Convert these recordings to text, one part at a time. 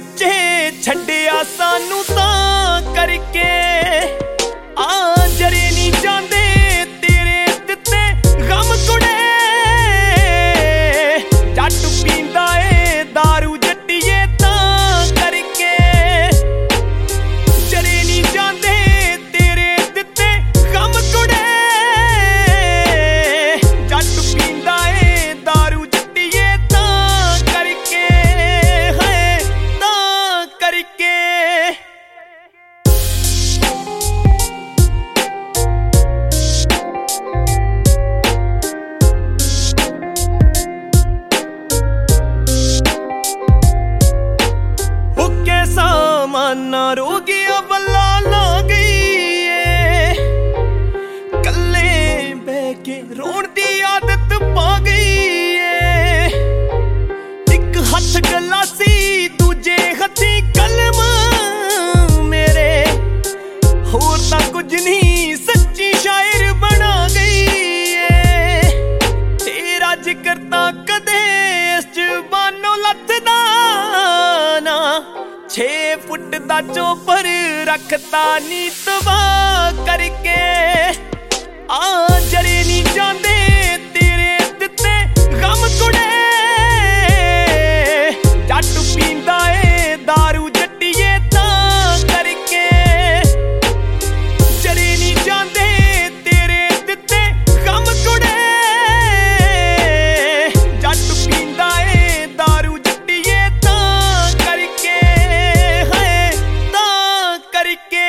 ਵਿੱਚੇ ਛੱਡਿਆ ਸਾਨੂੰ ਤਾਂ ਕਰਕੇ ਆ ਜਰੇ ਨਹੀਂ ਜਾਂਦੇ ਤੇਰੇ ਦਿੱਤੇ ਗਮ ਕੁੜੇ ਜੱਟ ਪੀਂਦਾ ਏ ਦਾਰੂ ਜੱਟੀਏ ਤਾਂ ਕਰਕੇ ਜਰੇ ਨਹੀਂ ਜਾਂਦੇ ਤੇਰੇ ਦਿੱਤੇ ਗਮ ਕੁੜੇ ਜੱਟ ਪੀਂਦਾ ਏ ਦਾਰੂ ਜੱਟੀਏ ਤਾਂ ਕਰਕੇ ਹੈ ਤਾਂ ਕਰਕੇ ਸਾਮਾਨਾ ਰੋਗਿਆ ਵੱਲਾ ਲਾ ਗਈ ਏ ਕੱਲੇ ਬਹਿ ਕੇ ਰੋਣ ਦੀ ਆਦਤ ਪਾ ਗਈ ਏ ਇੱਕ ਹੱਥ ਗਲਾਸੀ ਦੂਜੇ ਹੱਥੀ ਕਲਮ ਮੇਰੇ ਹੋਰ ਤਾਂ ਕੁਝ ਨਹੀਂ ਸੱਚੀ ਸ਼ਾਇਰ ਬਣਾ ਗਈ ਏ ਤੇਰਾ ਜ਼ਿਕਰ ਤਾਂ ਕਦੇ ਇਸ ਜ਼ੁਬਾਨੋਂ ਲੱਥਦਾ ਨਾ 6 ਫੁੱਟ ਦਾ ਚੋਪਰ ਰੱਖਤਾ ਨੀ ਤਬਾਹ ਕਰਕੇ ਆ ਜਰੇ ਨਹੀਂ ਜਾਂਦੇ ਤੇਰੇ ਦਿੱਤੇ ਗਮ ਕੁੜੇ ਜੱਟ ਪੀਂਦਾ ਏ ਦਾਰੂ ਜੱਟੀਏ ਤਾਂ ਕਰਕੇ ਜਰੇ ਨਹੀਂ ਜਾਂਦੇ ਤੇਰੇ ਦਿੱਤੇ ਗਮ ਕੁੜੇ ਜੱਟ ਪੀਂਦਾ ਏ ਦਾਰੂ ਜੱਟੀਏ ਤਾਂ ਕਰਕੇ ਕਰਕੇ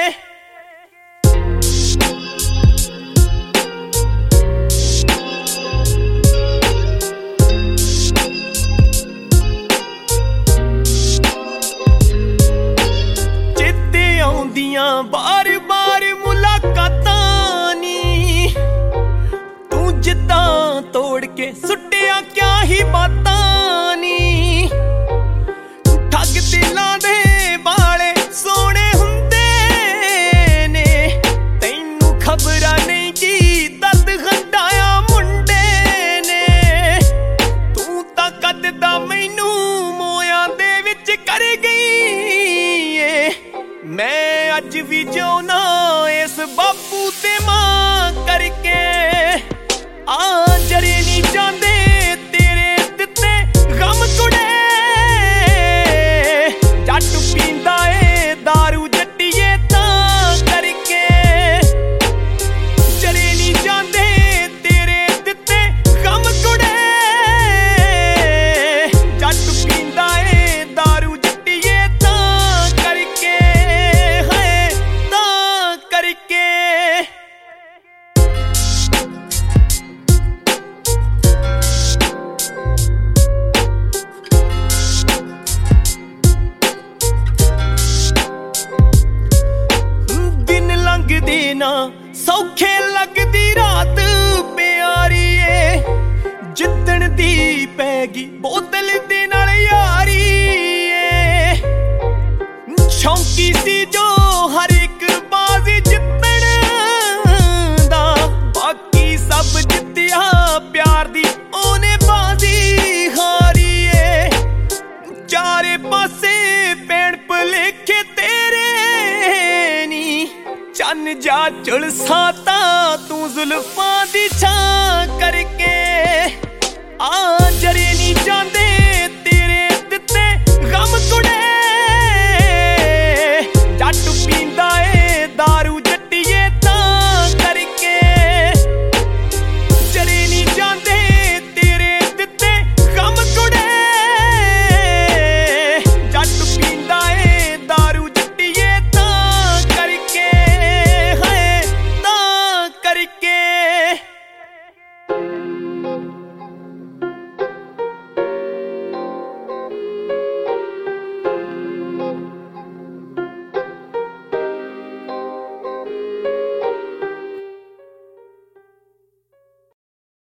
ਚਿੱਤੇ ਆਉਂਦੀਆਂ ਬਾਰ-ਬਾਰ ਮੁਲਾਕਾਤਾਂ ਨੀ ਤੂੰ ਜਿੱਦਾਂ ਤੋੜ ਕੇ ਸੁੱਟਿਆ ਕਿਆ ਹੀ ਬਾਤਾਂ ਨੀ ਠੱਗ ਦਿਲਾਂ ਦੇ ਵਾਲੇ ਸੋਹਣੇ ਹੁੰਦੇ ਨੇ ਤੈਨੂੰ ਖਬਰਾਂ ਨਹੀਂ ਕੀ ਦਰਦ ਹੰਡਾਇਆ ਮੁੰਡੇ ਨੇ ਤੂੰ ਤਾਂ ਕਦ ਦਾ ਮੈਨੂੰ ਮੋਇਆਂ ਦੇ ਵਿੱਚ ਕਰ ਗਈ ਏ ਮੈਂ ਅੱਜ ਵੀ ਜਿਉਣਾ ਇਸ ਬਾਪੂ ਤੇ ਮਾਂ ਕਰਕੇ ਆ ਜਰੇ ਨਹੀਂ ਜਾਂਦੇ ਤੇਰੇ ਦਿੱਤੇ ਗਮ ਕੁੜੇ ਜੱਟ ਪੀਂਦਾ ਏ ਦਾਰੂ ਜੱਟੀਏ ਤਾਂ ਕਰਕੇ ਜਰੇ ਨਹੀਂ ਜਾਂਦੇ ਤੇਰੇ ਦਿੱਤੇ ਗਮ ਕੁੜੇ ਜੱਟ ਪੀਂਦਾ ਏ ਦਾਰੂ ਜੱਟੀਏ ਤਾਂ ਕਰਕੇ ਹੈ ਤਾਂ ਕਰਕੇ ਲੰਘਦੇ ਨਾ ਸੌਖੇ ਲੱਗਦੀ ਰਾਤ ਪਿਆਰੀ ਏ ਜਿੱਦਣ ਦੀ ਪੈ ਗਈ ਬੋਤਲ ਦੇ ਨਾਲ ਯਾਰੀ ਏ ਸ਼ੌਂਕੀ ਸੀ ਜੋ ਹਰ ਇੱਕ ਬਾਜ਼ੀ ਜਿੱਤਣ ਦਾ ਬਾਕੀ ਸਭ ਜਿੱਤਿਆ ਪਿਆਰ ਦੀ ਉਹਨੇ ਬਾਜ਼ੀ ਹਾਰੀ ਏ ਚਾਰੇ ਪਾਸੇ ਪੈਣ ਭੁਲੇਖੇ ਤੇਰੇ ਚੰਨ ਜਾ ਝੁਲਸਾ ਤਾਂ ਤੂੰ ਜ਼ੁਲਫਾਂ ਦੀ ਛਾਂ ਕਰਕੇ ਆ ਜਰੇ ਨਹੀਂ ਜਾਂਦੇ